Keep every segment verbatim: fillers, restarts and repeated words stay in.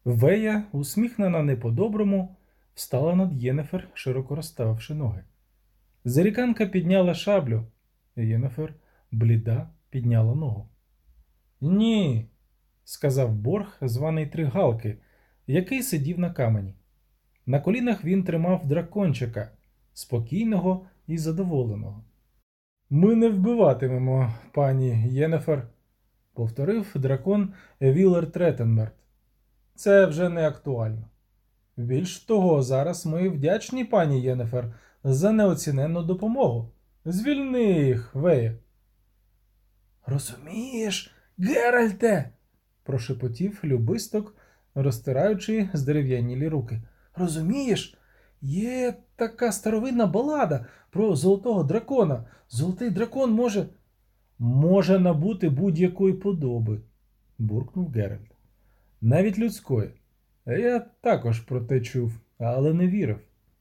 Вея, усміхнена не по-доброму, встала над Єнефер, широко розставивши ноги. Заріканка підняла шаблю. Єнефер, бліда, підняла ногу. «Ні», – сказав Борг, званий Тригалки, який сидів на камені. На колінах він тримав дракончика, спокійного і задоволеного. «Ми не вбиватимемо, пані Єнефер», – повторив дракон Вілер Третенмерт. «Це вже не актуально. Більш того, зараз ми вдячні, пані Єнефер, за неоціненну допомогу. Звільни їх, Вея». «Розумієш, Геральте?» – прошепотів Любисток, розтираючи здерев'янілі руки. «Розумієш, є така старовинна балада про золотого дракона. Золотий дракон може...» «Може набути будь-якої подоби», – буркнув Геральт. «Навіть людської. Я також про те чув, але не вірив».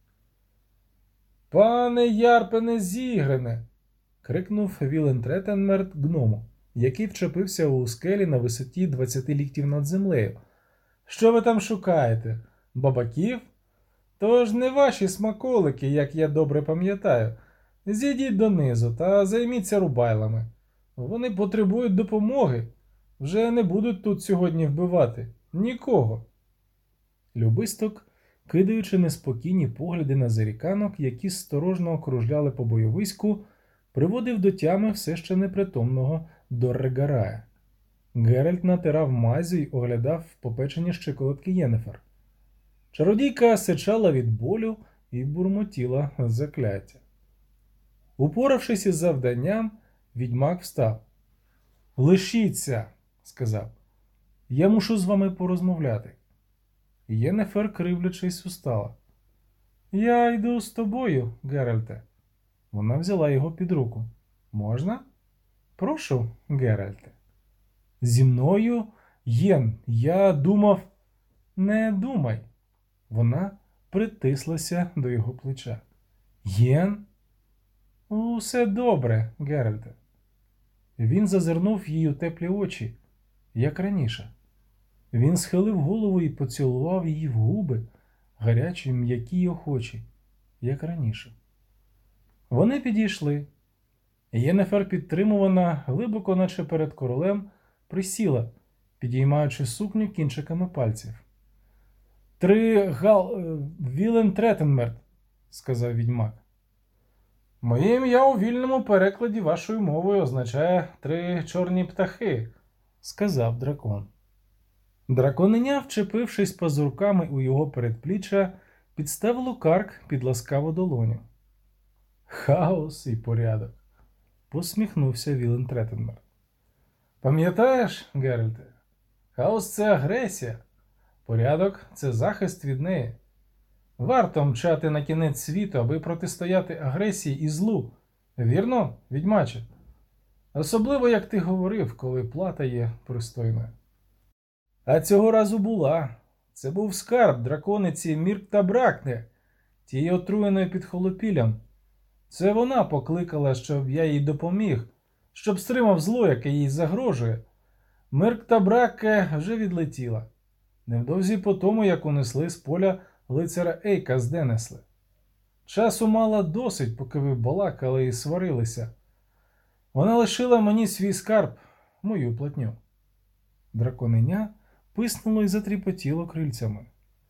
«Пане Ярпене Зігрене!» – крикнув Вілен Третенмерт гному, який вчепився у скелі на висоті двадцяти ліктів над землею. «Що ви там шукаєте? Бабаків? Тож не ваші смаколики, як я добре пам'ятаю. Зійдіть донизу та займіться рубайлами. Вони потребують допомоги. Вже не будуть тут сьогодні вбивати. Нікого». Любисток, кидаючи неспокійні погляди на заріканок, які сторожно окружляли по бойовиську, приводив до тями все ще непритомного Доррегарая. Геральт натирав мазю й оглядав попечені щиколотки Єнефер. Чародійка сичала від болю і бурмотіла закляття. Упоравшись із завданням, відьмак встав. «Лишіться», – сказав. «Я мушу з вами порозмовляти». Єнефер, кривлячись, устала. «Я йду з тобою, Геральте». Вона взяла його під руку. «Можна?» «Прошу, Геральте». «Зі мною? Єн, я думав...» «Не думай». Вона притислася до його плеча. «Єн?» «Усе добре, Геральте». Він зазирнув їй у теплі очі, як раніше. Він схилив голову і поцілував її в губи, гарячі, м'які й охочі, як раніше. Вони підійшли. Єнефер, підтримувана глибоко, наче перед королем, присіла, підіймаючи сукню кінчиками пальців. «Три гал... Вілен Третенмерт», – сказав відьмак. «Моє ім'я у вільному перекладі вашою мовою означає «три чорні птахи», – сказав дракон. Драконеня, вчепившись пазурками у його передпліччя, підставило карк під ласкаву долоню. «Хаос і порядок», – посміхнувся Вілен Третенмерт. «Пам'ятаєш, Геральте, хаос – це агресія, порядок – це захист від неї. Варто мчати на кінець світу, аби протистояти агресії і злу. Вірно, відьмаче? Особливо, як ти говорив, коли плата є пристойною». А цього разу була. Це був скарб дракониці Міркта Бракне, тієї отруєної під холопіллям. Це вона покликала, щоб я їй допоміг, щоб стримав зло, яке їй загрожує. Міркта Бракне вже відлетіла. Невдовзі по тому, як унесли з поля лицаря Ейка з Денесли. Часу мала досить, поки ви балакали і сварилися. Вона лишила мені свій скарб, мою платню. Драконеня писнуло і затріпотіло крильцями.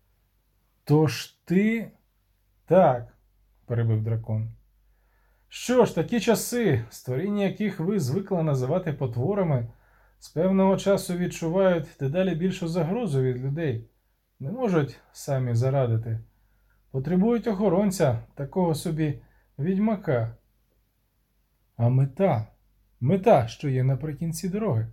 «Тож ти...» «Так», – перебив дракон. «Що ж, такі часи, створіння яких ви звикли називати потворами, з певного часу відчувають дедалі більшу загрозу від людей. Не можуть самі зарадити. Потребують охоронця, такого собі відьмака». «А мета? Мета, що є наприкінці дороги?»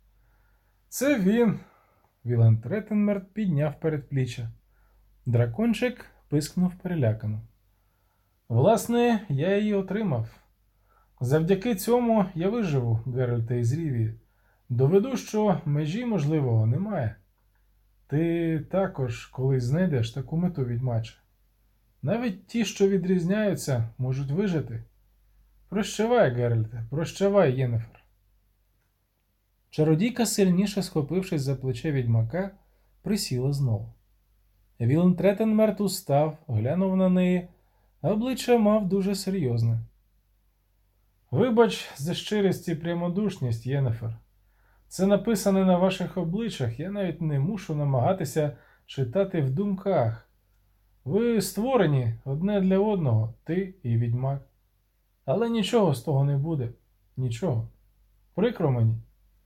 «Це він», – Вілен Третенмерт підняв передпліччя. Дракончик пискнув перелякано. «Власне, я її отримав. Завдяки цьому я виживу, Геральте із Рівії. Доведу, що межі можливого немає. Ти також колись знайдеш таку мету, відьмаче. Навіть ті, що відрізняються, можуть вижити. Прощавай, Геральте, прощавай, Єнефер». Чародійка, сильніше схопившись за плече відьмака, присіла знову. Вілен Треттенмерт устав, глянув на неї, а обличчя мав дуже серйозне. Вибач за щирість і прямодушність, Єнефер. Це написане на ваших обличчях, я навіть не мушу намагатися читати в думках. Ви створені одне для одного, ти і відьмак. Але нічого з того не буде. Нічого. Прикро мені.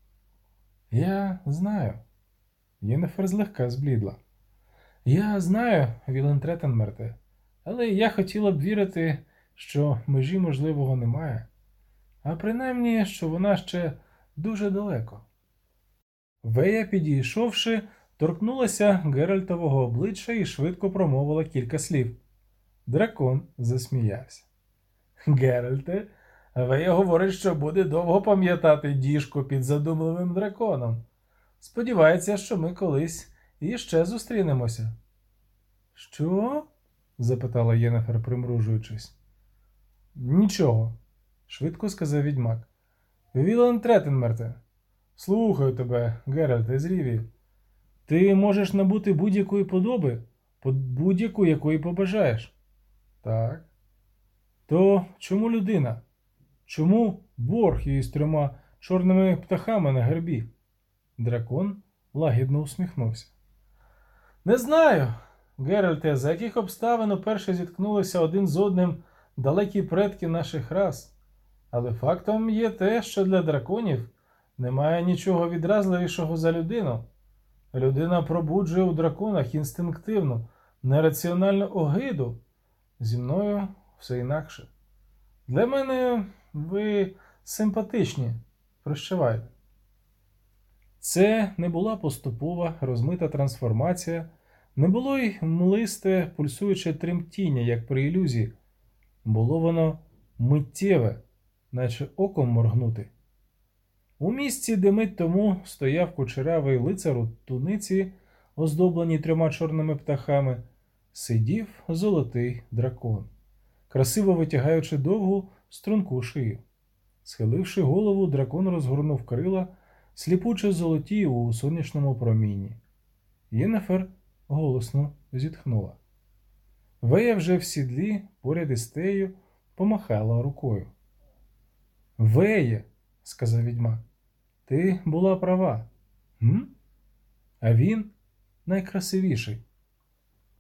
Я знаю. Єнефер злегка зблідла. Я знаю, Вілен Треттенмерте, але я хотіла б вірити, що межі можливого немає. А принаймні, що вона ще дуже далеко. Вея, підійшовши, торкнулася Геральтового обличчя і швидко промовила кілька слів. Дракон засміявся. Геральте, Вея говорить, що буде довго пам'ятати діжку під задумливим драконом. Сподівається, що ми колись іще зустрінемося. Що? запитала Єнефер, примружуючись. Нічого, швидко сказав відьмак. Вілен Треттенмерте, слухаю тебе, Геральте з Ріві. Ти можеш набути будь-якої подоби, будь-яку, якої побажаєш. Так. То чому людина? Чому борг із трьома чорними птахами на гербі? Дракон лагідно усміхнувся. Не знаю, Геральте, за яких обставин уперше зіткнулися один з одним далекі предки наших рас. Але фактом є те, що для драконів немає нічого відразливішого за людину. Людина пробуджує у драконах інстинктивну, нераціональну огиду. Зі мною все інакше. Для мене ви симпатичні. Прощавайте. Це не була поступова, розмита трансформація, не було й млисте, пульсуюче тремтіння, як при ілюзії. Було воно миттєве, наче оком моргнути. У місці, де мить тому стояв кучерявий лицар у туниці, оздобленій трьома чорними птахами, сидів золотий дракон, красиво витягаючи довгу струнку шию. Схиливши голову, дракон розгорнув крила, сліпуче золоті у сонячному промінні. Єнефер голосно зітхнула. Вея вже в сідлі, поряд із тею, помахала рукою. Веє, сказав відьмак, ти була права. М? А він найкрасивіший.